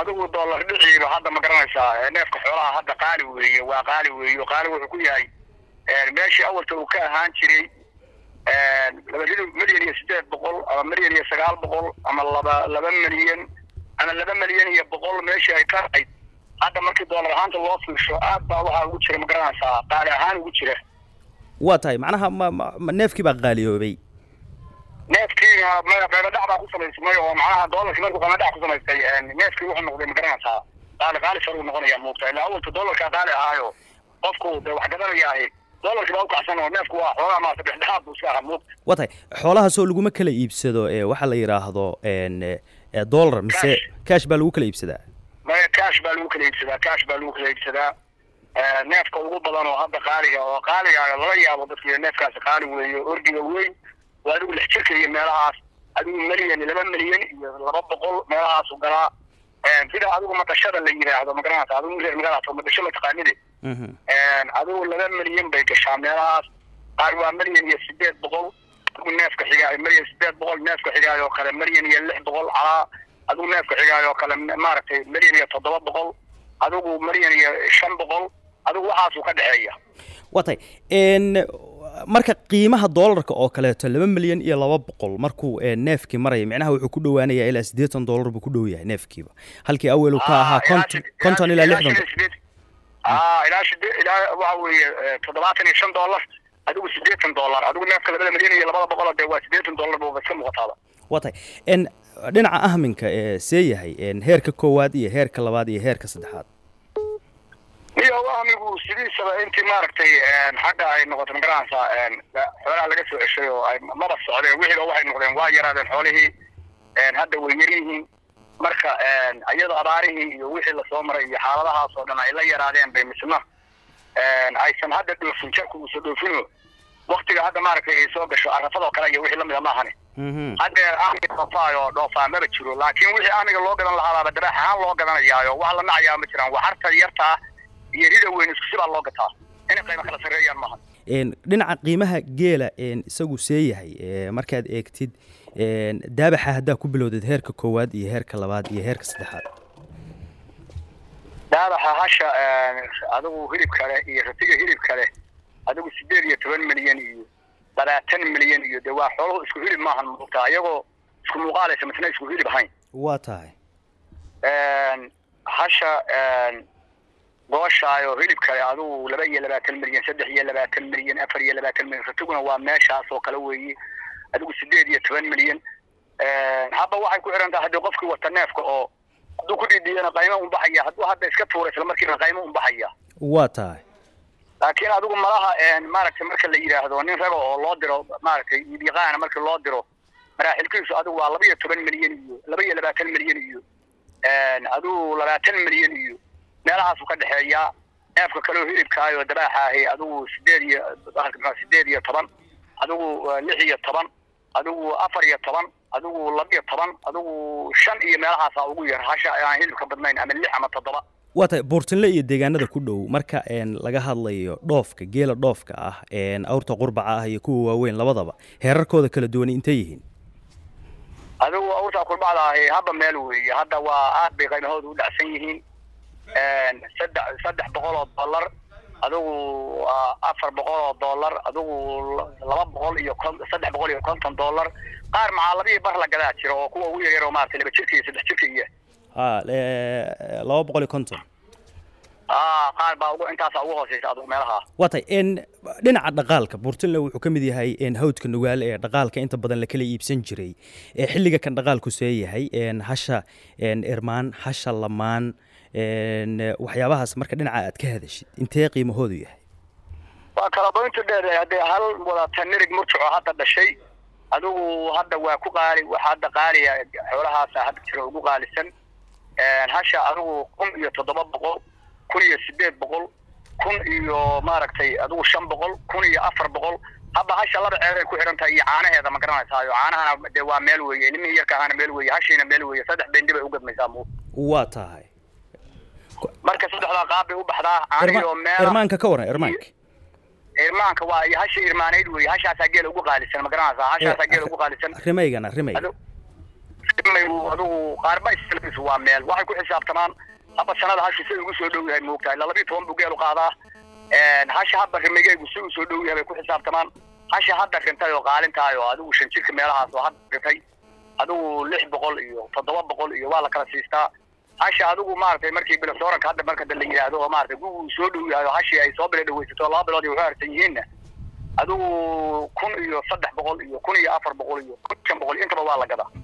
adigu dollar dhiciiba hadda ma garanaysaa neefka xoolaha hadda qaali weeye waa qaali weeye qaali wuxuu ku yahay meeshii awalta uu ka ahaan jiray milyan iyo 800 ama milyan iyo 900 ama 2 milyan ama 2 milyan iyo 100 meeshii ay ka ahayd hadda markii dollar ahaanta loo fiirsho aad baa waxa ugu jira ma garanaysaa qaali ahaan ugu jira waa tahay macnaha neefkii baa qaaliyoobay neefkii ma qeyb dhac baa ku samaysmay oo macnaha dollarkii markuu qeyb dhac ku samaystay neefkii wuxuu noqday ma garanaysaa qaali sare uu noqonaya muuqata ilaa awalta dollarka qaali ahaayo qofku wax gadanaya dollarkii baa u kacsan oo neefku waa xoolaha ma dhexdhexaad buu iska ahaa muuqata waa tahay xoolaha soo laguma kala iibsado waxa la yiraahdo dollar mise cash baa lagu kala iibsadaa cash baa lagu kala iibsadaa neefka ugu badan oo hadda qaaliga laga yaabo dadka neefkaas qaali weeyo ordiga weyn waa adigu 6 jirka iyo meelahaas adigu milyan 2 milyan iyo 200 meelahaas u galaa sida adigu matashada la yiraahdo ma garanaysaa adigu reer magaalada matashada la taqaanide adigu 2 milyan bay gashaa meelahaas qaar waa milyan iyo 800 adigu neefka xigaa milyan 800 neefka xigaa oo kale milyan iyo 600 calaa adigu neefka xigaa oo kale maaragtay milyan iyo 700 adigu milyan iyo 500 adigu waxaas uu ka dhaxeeya watay marka qiimaha dollarka oo kale 2 milyan iyo 200 markuu neefkii maray macnaha wuxuu ku dhawaanayaa ilaa $80 buu ku dhow yahay neefkiiba halkii awal uu ka ahaa 50 ilaa 60 ilaa waxa weeye $75 adigu $80 adigu neefka 2 milyan iyo 200 de waa $80 buu iska muuqataa watay dhinaca ahminka see yahay heerka koowaad iyo heerka labaad iyo heerka saddexaad amigu sidiisaba intii maaragtay xagga ay noqoto ma garanaysaa xoolaha laga soo ceshay oo ay maba socdeen wixiiba waxay noqdeen waa yaraadeen xoolihii hadda way yar yihiin marka iyadoo abaarihii iyo wixii lasoo maray iyo xaaladahaas oo dhan ay la yaraadeen bay misna aysan hadda dhoofin jarku uusa dhoofino waktiga hadda maaragtay ay soo gasho arafadoo kale iyo wixii lamida maahane hadda amiga dhoofaa maba jiro laakiin wixii amiga loo gadan lahaaba dabeex ahaan loo gadanayaayo wax la nacayaa ma jiraan waxarta yarta iyo rida weyn isku sibaa loo gataa inay qayb kala sareeyaan maaha dhinaca qiimaha geela isagu see yahay markaad eegtid daabaxa haddaa ku bilowdad heerka koowaad iyo heerka labaad iyo heerka saddexaad daabaxa hasha adigu hilib kale iyo ratiga hilib kale adigu 18 milyan iyo 30 milyan iyo de waa xoolo isku hilib maahan muuqata iyagoo isku muuqaalaysa midna isku hilib ahayn waa tahay hasha gooshaayo hilib kale adigu 22 milyan 23 milyan 24 milyan ratiguna waa meeshaas oo kale weeye adigu 18 milyan haba waxay ku xiran tahay hadii qofkii wata neefka oo haduu ku dhidiyana qiimo u baxaya haduu hadda iska tuuray isla markiiba qiimo u baxaya waa tahay laakiin adigu malaha maaragtay marka la yiraahdo nin rabo oo loo diro maaragtay iibiyaqaan marka loo diro maraaxilkiisu adigu waa 12 milyan iyo 22 milyan iyo adigu 20 milyan iyo meelahaas uu ka dhaxeeyaa neefka kale oo hilibkaayo dabaaxa ahi adigu 8 iyo 10 adigu 6 iyo 10 adigu 4 iyo 10 adigu 2 iyo 10 adigu 5 iyo meelahaas ugu yar hasha aan hilibka badnayn ama 6 ama 7 waa tahay Buurtinle iyo deegaanada ku dhow marka laga hadlayo dhoofka geela dhoofka ah awrta qurbaca ah iyo kuwa waaweyn labadaba heerarkooda kala duwan intee yihiin adigu awrta qurbacda ah haba meel weeye hadda waa aad bay qiimahooda u dhacsan yihiin $300 adigu $400 adigu $250 qaar macalladii bar la gadaa jiro oo kuwa ugu yar oo maartay 2 jirka iyo 3 jirka iyo 250 qaar baa ugu intaas ugu hooseysa adigu meelaha watay dhinaca dhaqaalka Buurtinle wuxuu kamid yahay hawdka nugaal ee dhaqaalka inta badan la kala iibsan jiray xilliga kan dhaqaalku see yahay hasha irmaan hasha lamaan waxyaabahaas marka dhinaca aad ka hadashid intee qiimahoodu yahay waa kala doonta dheer hadii hal wada tanirig murtuco hadda dhashay adigu hadda waa ku qaali waxa hadda qaaliya xoolahaas hadda jiro ugu qaalisan hasha adigu 1700 1800 iyo maaragtay adigu 500 400 haba hasha laba ceer ku xiran tahay caanaheeda ma garanaysaa caanahana de waa meel weeye ilmihi yarka ahana meel weeye hashina meel weeye saddex bendi bay u gadmaysaa waa tahay marka saddexda qaab bay u baxdaa caaniyo meel irmaanka ka waran irmaanka waa hasha irmaaneed weeye hashaas geel ugu qaalisan ma garanaysaa hashaas geel ugu qaalisan rimaygana adigu qaarba isla waa meel waxay ku xisaabtamaan haba sanada hashi si ugu soo dhow yahay moogtahay 12 bugeelu qaadaa hashi haba rimigaygu si uu soo dhow yahay ku xisaabtamaan hashi hadda rintay oo qaalintaay oo adigu shan jirka meelahaas oo hadda rintay adigu 600 iyo 700 iyo waa la kala siistaa hashi adigu maartay markii bilasooranka hadda marka la yiraahdo oo maartay uu soo dhow yahay hashi ay soo bilaawaysato 2 bilood iyo waxartan yihiin adigu 1,300 iyo 1,400 iyo 500 intaba waa la gadaa